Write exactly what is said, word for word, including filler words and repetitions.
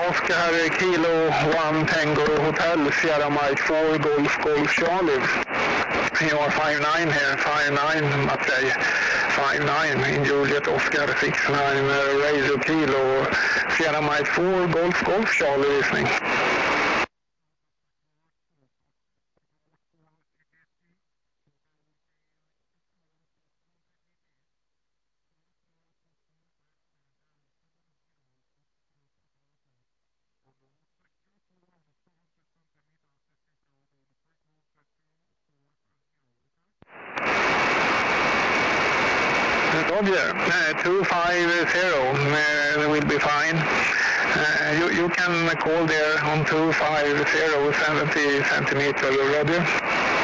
Oscar Kilo one Tango Hotel Sierra Mike four Golf Golf Charlie. You are five nine here, five nine Matvey, five nine in Juliet Oscar six nine uh, Radio Kilo Sierra Mike four Golf Golf Charlie listening. Roger, uh, two five zero uh, will be fine. Uh, you, you can call there on two five zero seventy centimeter, Roger.